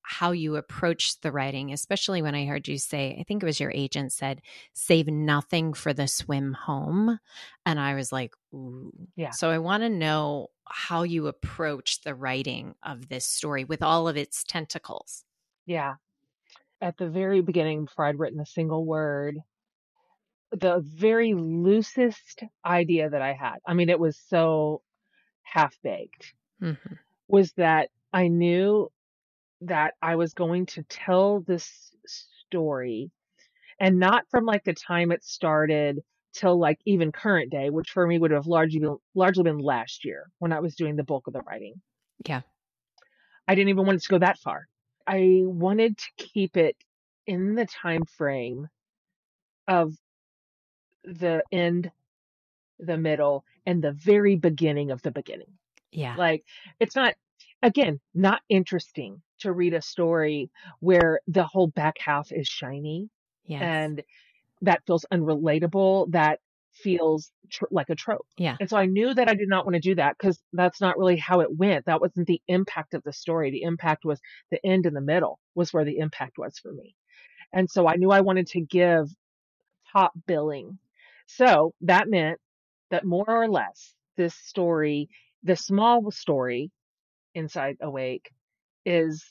how you approached the writing, especially when I heard you say, I think it was your agent said, save nothing for the swim home. And I was like, ooh. Yeah. So I want to know how you approach the writing of this story with all of its tentacles. Yeah. At the very beginning, before I'd written a single word, the very loosest idea that I had, I mean, it was so half-baked, Mm-hmm. was that I knew that I was going to tell this story, and not from like the time it started till like even current day, which for me would have largely been last year when I was doing the bulk of the writing. Yeah. I didn't even want it to go that far. I wanted to keep it in the time frame of the end, the middle, and the very beginning of the beginning. Yeah. Like, it's not, again, not interesting to read a story where the whole back half is shiny Yes. and that feels unrelatable, that feels like a trope. Yeah. And so I knew that I did not want to do that because that's not really how it went. That wasn't the impact of the story. The impact was the end and the middle was where the impact was for me. And so I knew I wanted to give top billing. So that meant that more or less this story, the small story inside Awake, is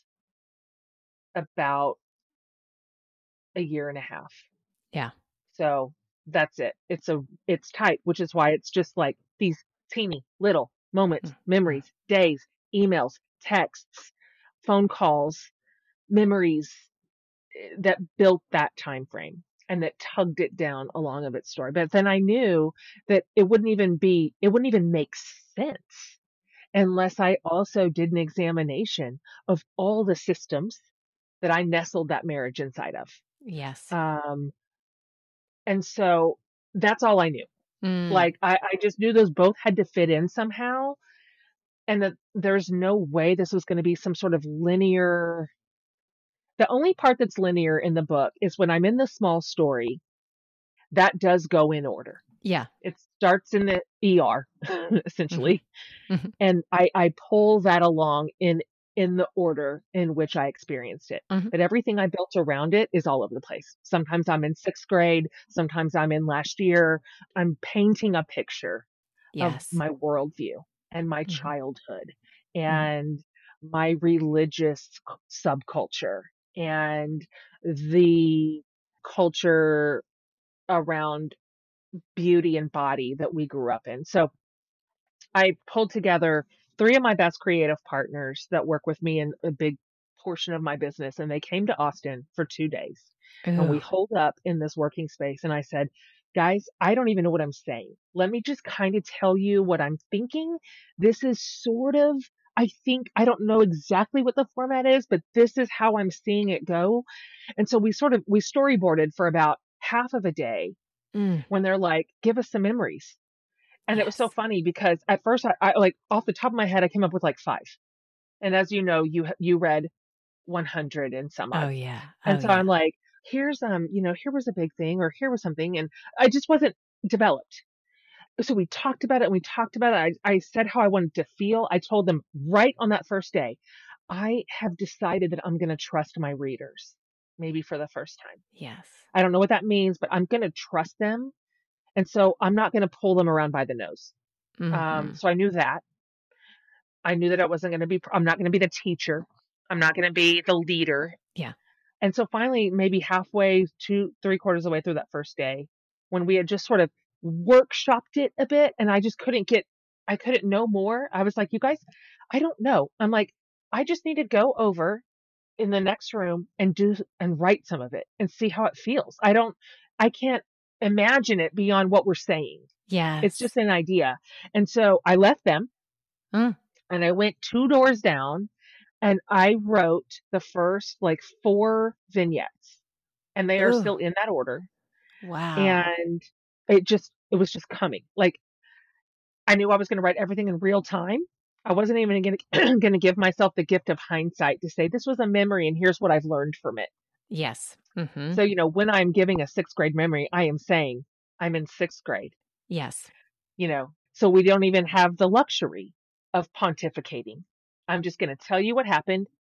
about a year and a half. Yeah. So that's it. It's tight, which is why it's just like these teeny little moments, Mm-hmm. memories, days, emails, texts, phone calls, memories that built that time frame and that tugged it down along of its story. But then I knew that it wouldn't even make sense unless I also did an examination of all the systems that I nestled that marriage inside of. Yes. And so that's all I knew. Mm. Like I just knew those both had to fit in somehow, and that there's no way this was going to be some sort of linear. The only part that's linear in the book is when I'm in the small story that does go in order. Yeah. It starts in the ER Mm-hmm. essentially, Mm-hmm. and I pull that along in the order in which I experienced it. Mm-hmm. But everything I built around it is all over the place. Sometimes I'm in 6th grade, sometimes I'm in last year. I'm painting a picture of Yes. my worldview and my Mm-hmm. childhood Mm-hmm. and my religious subculture and the culture around beauty and body that we grew up in. So I pulled together 3 of my best creative partners that work with me in a big portion of my business, and they came to Austin for 2 days. And Ooh. we holed up in this working space, and I said, "Guys, I don't even know what I'm saying. Let me just kind of tell you what I'm thinking. This is sort of, I think, I don't know exactly what the format is, but this is how I'm seeing it go." And so we storyboarded for about half of a day Mm. when they're like, "Give us some memories." And it was so Yes. funny because at first I like off the top of my head, I came up with like 5. And as you know, you read 100 and some Oh odd. yeah. Oh And so yeah. I'm like, here's, here was a big thing or here was something. And I just wasn't developed. So we talked about it and we talked about it. I said how I wanted to feel. I told them right on that first day, I have decided that I'm going to trust my readers, maybe for the first time. Yes. I don't know what that means, but I'm going to trust them. And so I'm not going to pull them around by the nose. Mm-hmm. So I knew that. I knew that I'm not going to be the teacher. I'm not going to be the leader. Yeah. And so finally, maybe halfway to 3/4 of the way through that first day, when we had just sort of workshopped it a bit and I couldn't know more. I was like, you guys, I don't know. I'm like, I just need to go over in the next room and write some of it and see how it feels. I can't imagine it beyond what we're saying. It's Yes. just an idea. And so I left them Mm. and I went 2 doors down and I wrote the first like 4 vignettes and they are Ooh. still in that order. Wow. And it was just coming. Like I knew I was going to write everything in real time. I wasn't even going to going to give myself the gift of hindsight to say this was a memory and here's what I've learned from it. Yes. Mm-hmm. So, when I'm giving a 6th grade memory, I am saying I'm in 6th grade, Yes. so we don't even have the luxury of pontificating. I'm just going to tell you what happened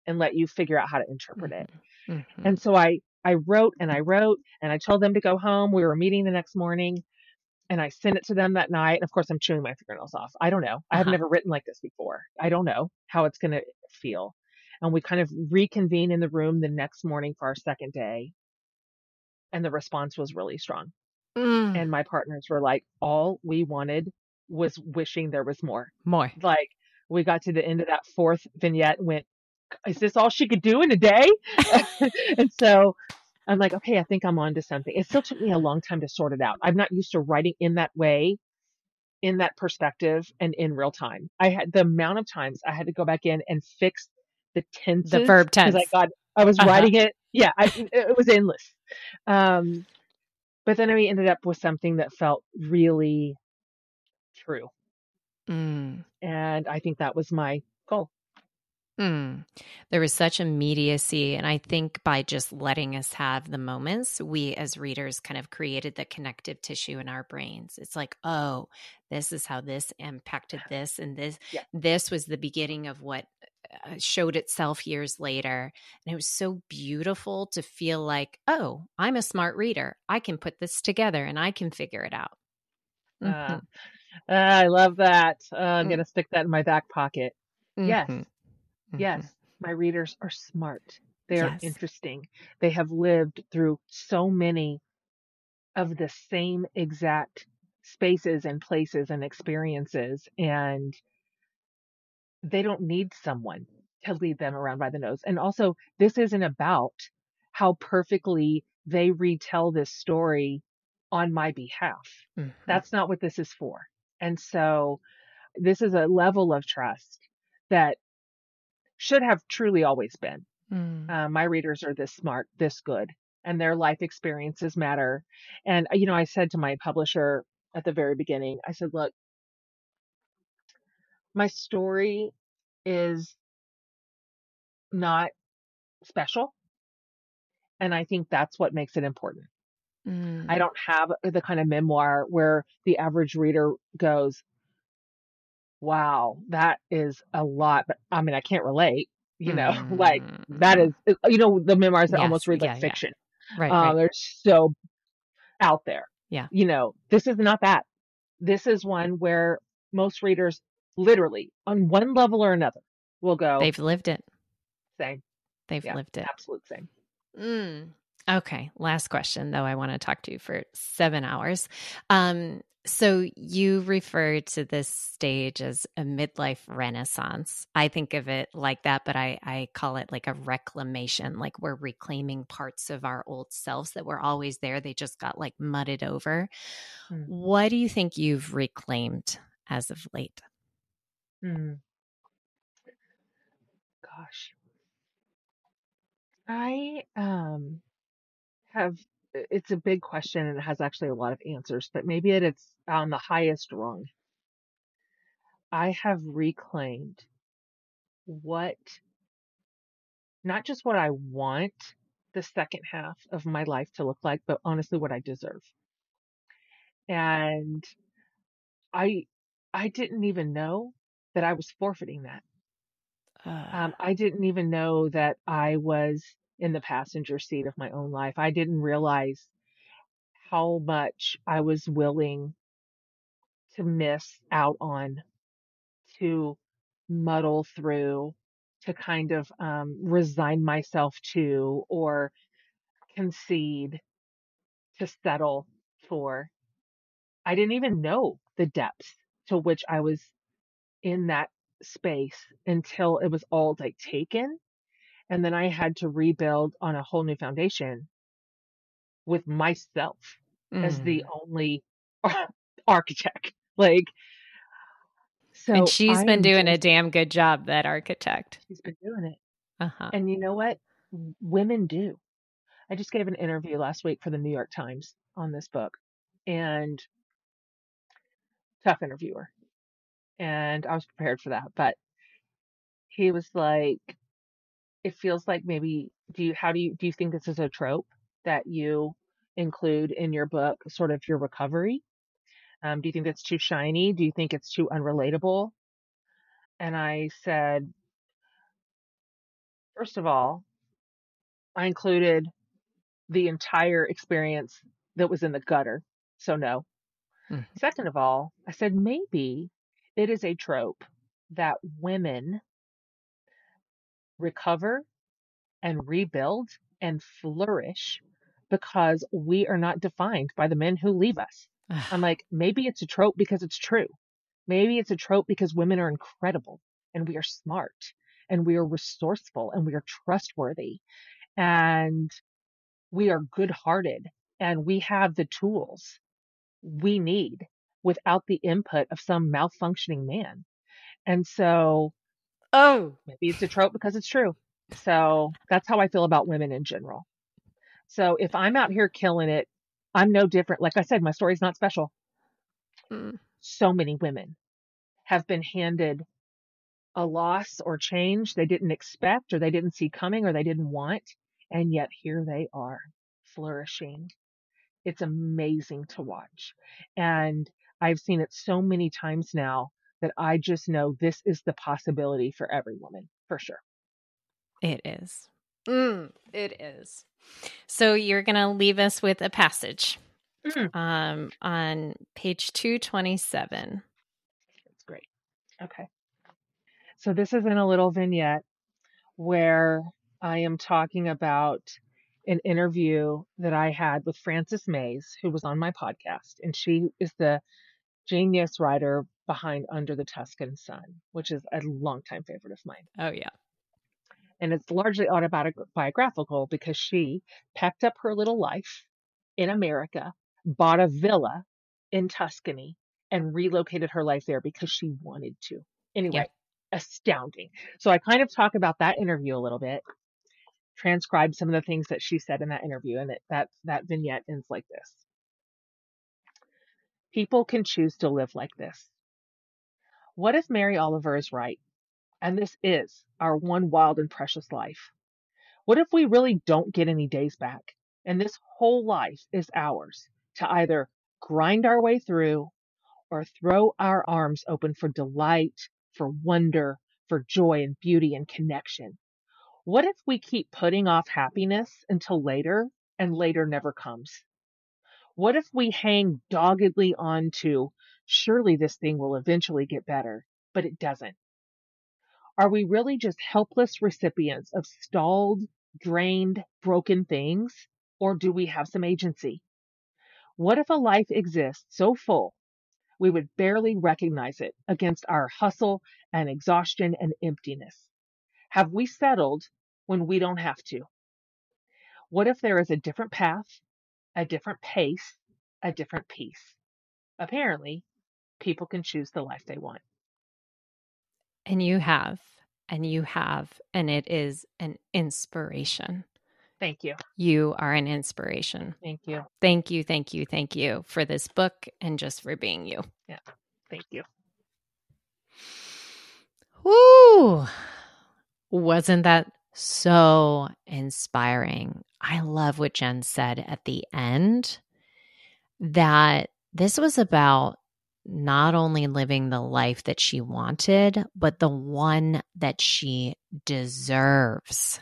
and let you figure out how to interpret it. Mm-hmm. Mm-hmm. And so I wrote and I wrote and I told them to go home. We were meeting the next morning and I sent it to them that night. And of course, I'm chewing my fingernails off. I don't know. I have Uh-huh. never written like this before. I don't know how it's going to feel. And we kind of reconvene in the room the next morning for our second day. And the response was really strong. Mm. And my partners were like, all we wanted was wishing there was more. More. Like, we got to the end of that fourth vignette and went, is this all she could do in a day? And so I'm like, okay, I think I'm onto something. It still took me a long time to sort it out. I'm not used to writing in that way, in that perspective, and in real time. I had the amount of times I had to go back in and fix the The tenses verb because tense. I was Uh-huh. writing it. Yeah, it was endless. Um, but then I ended up with something that felt really true. Mm. And I think that was my goal. Mm. There was such immediacy. And I think by just letting us have the moments, we as readers kind of created the connective tissue in our brains. It's like, oh, this is how this impacted this. And Yeah. this was the beginning of what showed itself years later. And it was so beautiful to feel like, oh, I'm a smart reader. I can put this together and I can figure it out. Uh, Mm-hmm. I love that. I'm going to stick that in my back pocket. Yes. Mm-hmm. Mm-hmm. Yes. My readers are smart. They're Yes. interesting. They have lived through so many of the same exact spaces and places and experiences, and they don't need someone to lead them around by the nose. And also, this isn't about how perfectly they retell this story on my behalf. Mm-hmm. That's not what this is for. And so, this is a level of trust that should have truly always been. Mm. My readers are this smart, this good, and their life experiences matter. And, I said to my publisher at the very beginning, I said, look, my story is not special. And I think that's what makes it important. I Mm. don't have the kind of memoir where the average reader goes, wow, that is a lot. But I mean, I can't relate, like that Mm. is, the memoirs that almost Yes. read like Yeah. Yeah. fiction. Right. Right. They're so out there. Yeah. This is not that. This is one where most readers literally on one level or another will go, They've lived it. same. They've Yeah, lived it. absolute same. Mm. Okay. Last question, though. I want to talk to you for 7 hours. So you refer to this stage as a midlife renaissance. I think of it like that, but I call it like a reclamation, like we're reclaiming parts of our old selves that were always there. They just got like mudded over. Mm. What do you think you've reclaimed as of late? Mm. Gosh, I have it's a big question and it has actually a lot of answers, but maybe it's on the highest rung. I have reclaimed what, not just what I want the second half of my life to look like, but honestly what I deserve. And I I didn't even know that I was forfeiting that. Uh, I didn't even know that I was in the passenger seat of my own life. I didn't realize how much I was willing to miss out on, to muddle through, to kind of resign myself to, or concede, to settle for. I didn't even know the depths to which I was in that space until it was all like taken. And then I had to rebuild on a whole new foundation with myself as the mm. only architect. Like, And so she's I been am doing a just, damn good job, that architect. she's been doing it. Uh-huh. And you know what? Women do. I just gave an interview last week for the New York Times on this book, and tough interviewer. And I was prepared for that. But he was like, it feels like maybe, do you think this is a trope that you include in your book, sort of your recovery? Do you think that's too shiny? Do you think it's too unrelatable? And I said, First of all, I included the entire experience that was in the gutter. So no. Mm. Second of all, I said maybe it is a trope that women recover and rebuild and flourish because we are not defined by the men who leave us. I'm like, maybe it's a trope because it's true. Maybe it's a trope because women are incredible and we are smart and we are resourceful and we are trustworthy and we are good hearted and we have the tools we need without the input of some malfunctioning man. And so Oh, maybe it's a trope because it's true. So that's how I feel about women in general. So if I'm out here killing it, I'm no different. Like I said, my story's not special. mm. So many women have been handed a loss or change they didn't expect or they didn't see coming or they didn't want. And yet here they are flourishing. It's amazing to watch. And I've seen it so many times now that I just know this is the possibility for every woman, for sure. It is. It is. So you're going to leave us with a passage on page 227. That's great. Okay. So this is in a little vignette where I am talking about an interview that I had with Frances Mays, who was on my podcast. And she is the genius writer behind Under the Tuscan Sun, which is a longtime favorite of mine. Oh, yeah. And it's largely autobiographical because she packed up her little life in America, bought a villa in Tuscany, and relocated her life there because she wanted to. Anyway, astounding. So I kind of talk about that interview a little bit, transcribe some of the things that she said in that interview, and that vignette ends like this. People can choose to live like this. What if Mary Oliver is right, and this is our one wild and precious life? What if we really don't get any days back, and this whole life is ours to either grind our way through or throw our arms open for delight, for wonder, for joy and beauty and connection? What if we keep putting off happiness until later and later never comes? What if we hang doggedly on to, surely this thing will eventually get better, but it doesn't? Are we really just helpless recipients of stalled, drained, broken things? Or do we have some agency? What if a life exists so full we would barely recognize it against our hustle and exhaustion and emptiness? Have we settled when we don't have to? What if there is a different path, a different pace, a different peace? Apparently, people can choose the life they want. And you have, and it is an inspiration. Thank you. You are an inspiration. Thank you. Thank you, thank you, thank you for this book and just for being you. Yeah, thank you. Woo! Wasn't that so inspiring? I love what Jen said at the end, that this was about not only living the life that she wanted, but the one that she deserves.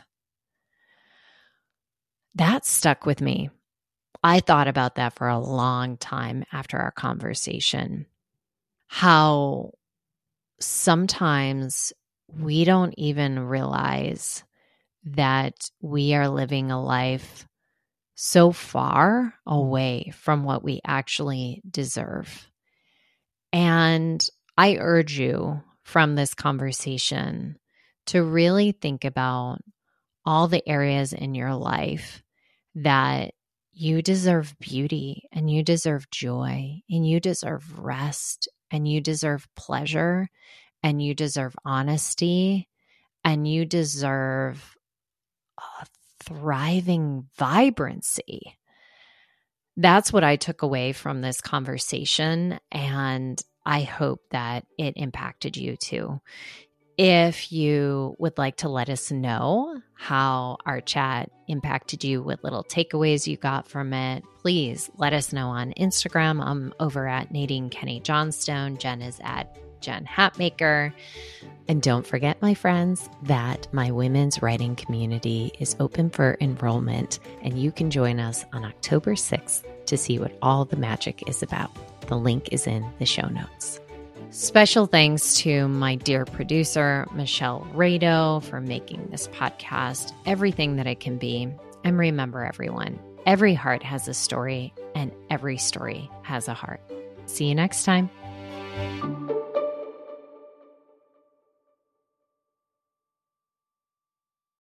That stuck with me. I thought about that for a long time after our conversation. How sometimes we don't even realize that we are living a life so far away from what we actually deserve. And I urge you from this conversation to really think about all the areas in your life that you deserve beauty and you deserve joy and you deserve rest and you deserve pleasure and you deserve honesty and you deserve a thriving vibrancy. That's what I took away from this conversation, and I hope that it impacted you too. If you would like to let us know how our chat impacted you, what little takeaways you got from it, please let us know on Instagram. I'm over at Nadine Kenny Johnstone. Jen is at Jen Hatmaker. And don't forget, my friends, that my women's writing community is open for enrollment, and you can join us on October 6th to see what all the magic is about. The link is in the show notes. Special thanks to my dear producer, Michelle Rado, for making this podcast everything that it can be. And remember, everyone, every heart has a story, and every story has a heart. See you next time.